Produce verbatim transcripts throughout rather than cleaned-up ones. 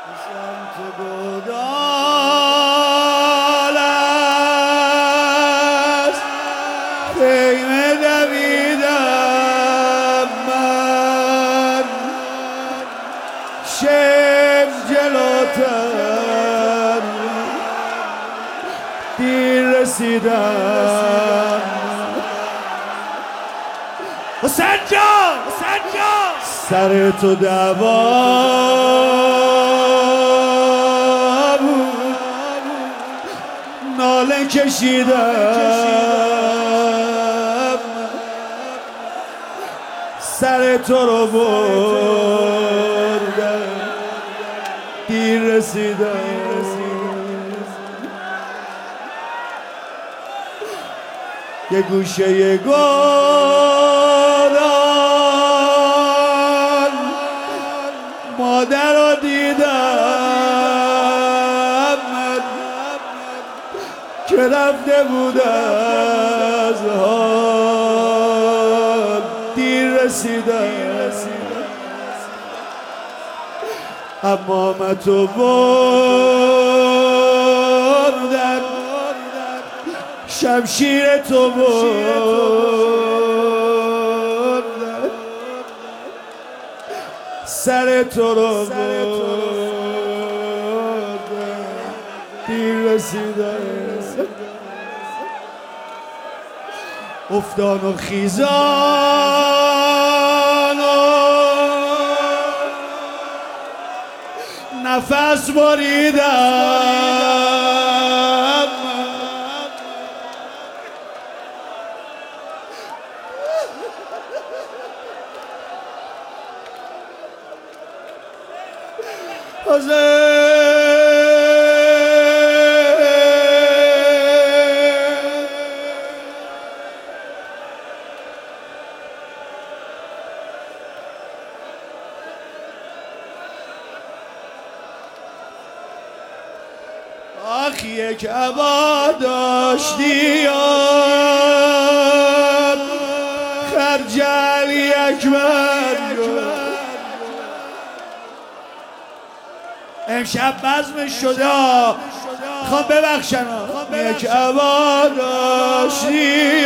سمت گودال است خیمه دویدم من شم جلوتر دیر رسیدم حسین جان حسین جان سر تو دعوا بود ناله کشیدم سر تو رو بردم دیر رسیدم یه گوشه گودال مادر رو دیدم من که رفته بود از حال دیر رسیدم اما من تو بردم شمشیر تو بردم سر تو رو بردم دیر رسیدم افتان و خیزان و نفس بریدم آخ یک عبا داشتی خرجل یک بر امشب بزمش شده خوام ببخشن یک عبا داشتی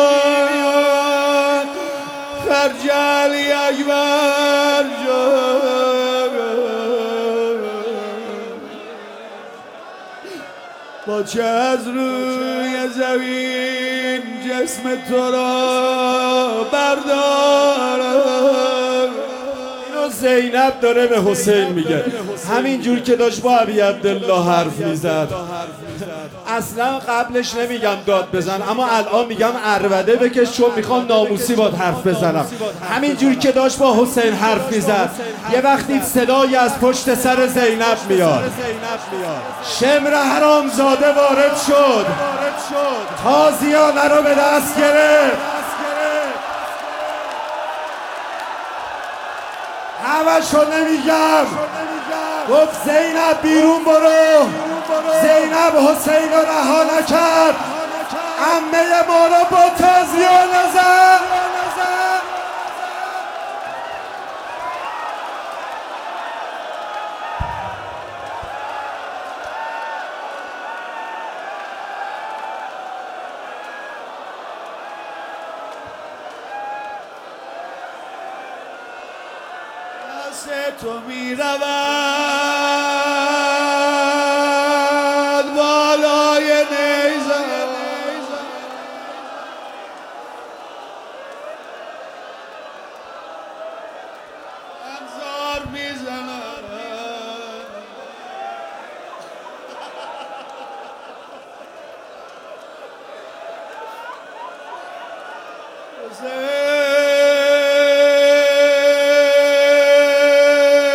خرجل یک بر با چه از روی زمین جسم تو را بردارم اینو زینب داره به حسین میگه همینجور که داشت با ابی عبدالله حرف میزد اصلا قبلش نمیگم داد بزن اما الان میگم عربده بکش چون میخوام ناموسی باد حرف بزنم همینجور که داشت با حسین حرف میزد یه وقتی صدایی از پشت سر زینب میاد شمر حرامزاده وارد شد تازیانه رو به دست گرفت همه شو نمیگم گفت زینب بیرون برو زینب حسین رو رها نکرد عمه ما رو با تازیانه زد تو می رود بالای نیزه انظار می زند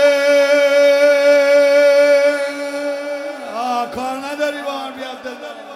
کار نداری با هم بیاد